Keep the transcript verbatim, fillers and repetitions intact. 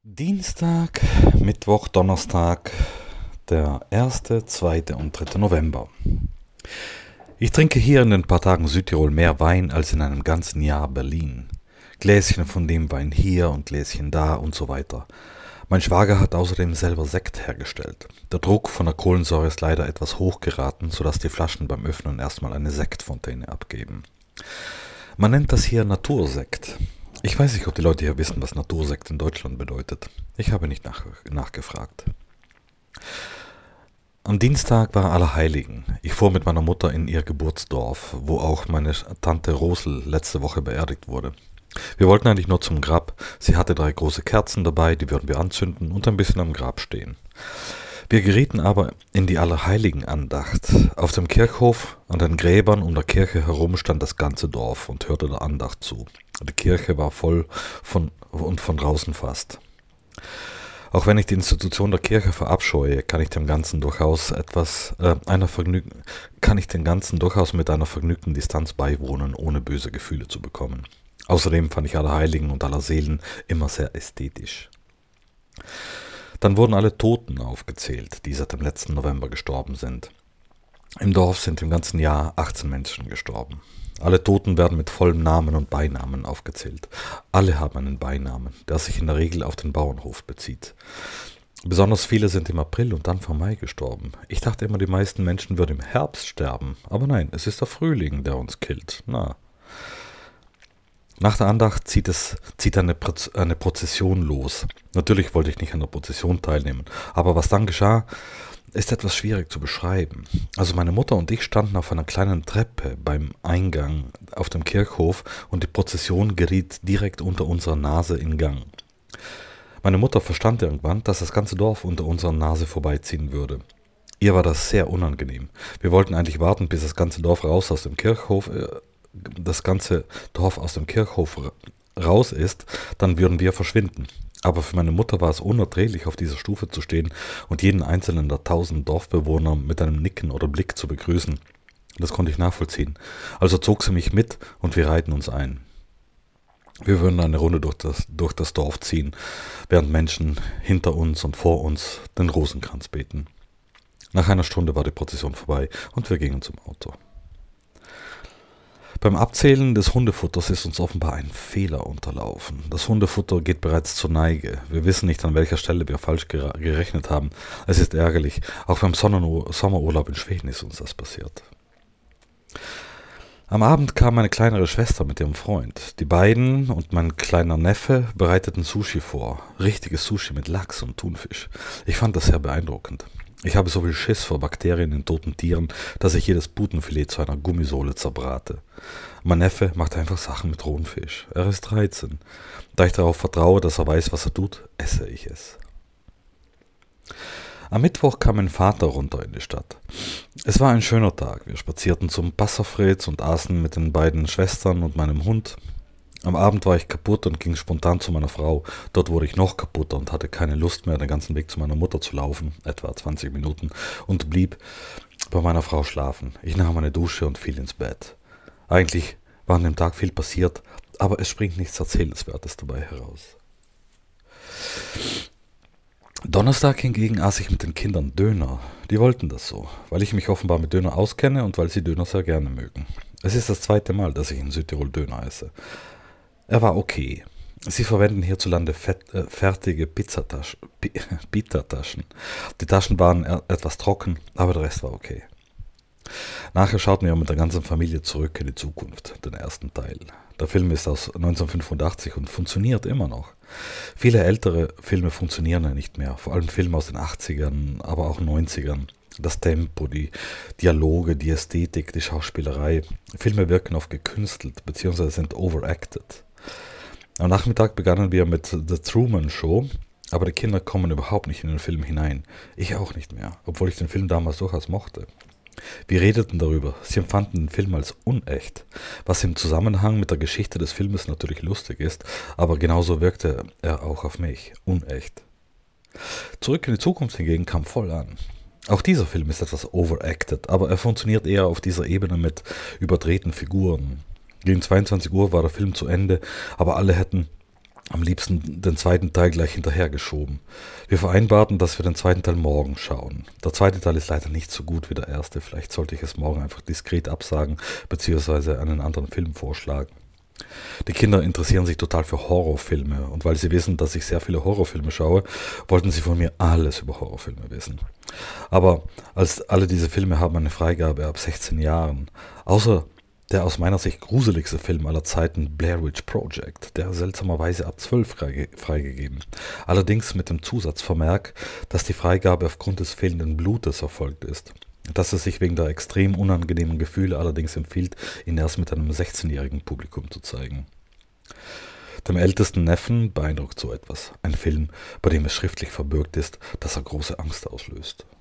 Dienstag, Mittwoch, Donnerstag, der erste, zweite und dritte November. Ich trinke hier in den paar Tagen Südtirol mehr Wein als in einem ganzen Jahr Berlin. Gläschen von dem Wein hier und Gläschen da und so weiter. Mein Schwager hat außerdem selber Sekt hergestellt. Der Druck von der Kohlensäure ist leider etwas hochgeraten, sodass die Flaschen beim Öffnen erstmal eine Sektfontäne abgeben. Man nennt das hier Natursekt. Ich weiß nicht, ob die Leute hier wissen, was Natursekt in Deutschland bedeutet. Ich habe nicht nach, nachgefragt. Am Dienstag war Allerheiligen. Ich fuhr mit meiner Mutter in ihr Geburtsdorf, wo auch meine Tante Rosel letzte Woche beerdigt wurde. Wir wollten eigentlich nur zum Grab. Sie hatte drei große Kerzen dabei, die würden wir anzünden und ein bisschen am Grab stehen. Wir gerieten aber in die Allerheiligen-Andacht. Auf dem Kirchhof, an den Gräbern um der Kirche herum stand das ganze Dorf und hörte der Andacht zu. Die Kirche war voll von, und von draußen fast. Auch wenn ich die Institution der Kirche verabscheue, kann ich dem Ganzen durchaus etwas, äh, einer Vergnügen, kann ich dem Ganzen durchaus mit einer vergnügten Distanz beiwohnen, ohne böse Gefühle zu bekommen. Außerdem fand ich Allerheiligen und Allerseelen immer sehr ästhetisch. Dann wurden alle Toten aufgezählt, die seit dem letzten November gestorben sind. Im Dorf sind im ganzen Jahr achtzehn Menschen gestorben. Alle Toten werden mit vollem Namen und Beinamen aufgezählt. Alle haben einen Beinamen, der sich in der Regel auf den Bauernhof bezieht. Besonders viele sind im April und Anfang Mai gestorben. Ich dachte immer, die meisten Menschen würden im Herbst sterben. Aber nein, es ist der Frühling, der uns killt. Na. Nach der Andacht zieht, es, zieht eine, Proz- eine Prozession los. Natürlich wollte ich nicht an der Prozession teilnehmen, aber was dann geschah, ist etwas schwierig zu beschreiben. Also meine Mutter und ich standen auf einer kleinen Treppe beim Eingang auf dem Kirchhof und die Prozession geriet direkt unter unserer Nase in Gang. Meine Mutter verstand irgendwann, dass das ganze Dorf unter unserer Nase vorbeiziehen würde. Ihr war das sehr unangenehm. Wir wollten eigentlich warten, bis das ganze Dorf raus aus dem Kirchhof äh, das ganze Dorf aus dem Kirchhof raus ist, dann würden wir verschwinden. Aber für meine Mutter war es unerträglich, auf dieser Stufe zu stehen und jeden einzelnen der tausend Dorfbewohner mit einem Nicken oder Blick zu begrüßen. Das konnte ich nachvollziehen. Also zog sie mich mit und wir reihten uns ein. Wir würden eine Runde durch das, durch das Dorf ziehen, während Menschen hinter uns und vor uns den Rosenkranz beten. Nach einer Stunde war die Prozession vorbei und wir gingen zum Auto. Beim Abzählen des Hundefutters ist uns offenbar ein Fehler unterlaufen. Das Hundefutter geht bereits zur Neige. Wir wissen nicht, an welcher Stelle wir falsch gere- gerechnet haben. Es ist ärgerlich. Auch beim Sonnenur- Sommerurlaub in Schweden ist uns das passiert. Am Abend kam meine kleinere Schwester mit ihrem Freund. Die beiden und mein kleiner Neffe bereiteten Sushi vor. Richtiges Sushi mit Lachs und Thunfisch. Ich fand das sehr beeindruckend. Ich habe so viel Schiss vor Bakterien in toten Tieren, dass ich jedes Putenfilet zu einer Gummisohle zerbrate. Mein Neffe macht einfach Sachen mit rohem Fisch. Er ist dreizehn. Da ich darauf vertraue, dass er weiß, was er tut, esse ich es. Am Mittwoch kam mein Vater runter in die Stadt. Es war ein schöner Tag. Wir spazierten zum Passafreds und aßen mit den beiden Schwestern und meinem Hund. Am Abend war ich kaputt und ging spontan zu meiner Frau. Dort wurde ich noch kaputter und hatte keine Lust mehr, den ganzen Weg zu meiner Mutter zu laufen, etwa zwanzig Minuten, und blieb bei meiner Frau schlafen. Ich nahm eine Dusche und fiel ins Bett. Eigentlich war an dem Tag viel passiert, aber es springt nichts Erzählenswertes dabei heraus. Donnerstag hingegen aß ich mit den Kindern Döner. Die wollten das so, weil ich mich offenbar mit Döner auskenne und weil sie Döner sehr gerne mögen. Es ist das zweite Mal, dass ich in Südtirol Döner esse. Er war okay. Sie verwenden hierzulande fett, äh, fertige Pizzataschen, P- Pita-Taschen. Die Taschen waren e- etwas trocken, aber der Rest war okay. Nachher schauten wir mit der ganzen Familie zurück in die Zukunft, den ersten Teil. Der Film ist aus neunzehnhundertfünfundachtzig und funktioniert immer noch. Viele ältere Filme funktionieren ja nicht mehr, vor allem Filme aus den achtzigern, aber auch neunzigern. Das Tempo, die Dialoge, die Ästhetik, die Schauspielerei. Filme wirken oft gekünstelt bzw. sind overacted. Am Nachmittag begannen wir mit The Truman Show, aber die Kinder kommen überhaupt nicht in den Film hinein. Ich auch nicht mehr, obwohl ich den Film damals durchaus mochte. Wir redeten darüber, sie empfanden den Film als unecht, was im Zusammenhang mit der Geschichte des Filmes natürlich lustig ist, aber genauso wirkte er auch auf mich, unecht. Zurück in die Zukunft hingegen kam voll an. Auch dieser Film ist etwas overacted, aber er funktioniert eher auf dieser Ebene mit überdrehten Figuren. Gegen zweiundzwanzig Uhr war der Film zu Ende, aber alle hätten am liebsten den zweiten Teil gleich hinterhergeschoben. Wir vereinbarten, dass wir den zweiten Teil morgen schauen. Der zweite Teil ist leider nicht so gut wie der erste. Vielleicht sollte ich es morgen einfach diskret absagen, beziehungsweise einen anderen Film vorschlagen. Die Kinder interessieren sich total für Horrorfilme und weil sie wissen, dass ich sehr viele Horrorfilme schaue, wollten sie von mir alles über Horrorfilme wissen. Aber als alle diese Filme haben eine Freigabe ab sechzehn Jahren. Außer der aus meiner Sicht gruseligste Film aller Zeiten, Blair Witch Project, der seltsamerweise ab zwölf freige, freigegeben. Allerdings mit dem Zusatzvermerk, dass die Freigabe aufgrund des fehlenden Blutes erfolgt ist. Dass es sich wegen der extrem unangenehmen Gefühle allerdings empfiehlt, ihn erst mit einem sechzehnjährigen Publikum zu zeigen. Dem ältesten Neffen beeindruckt so etwas. Ein Film, bei dem es schriftlich verbürgt ist, dass er große Angst auslöst.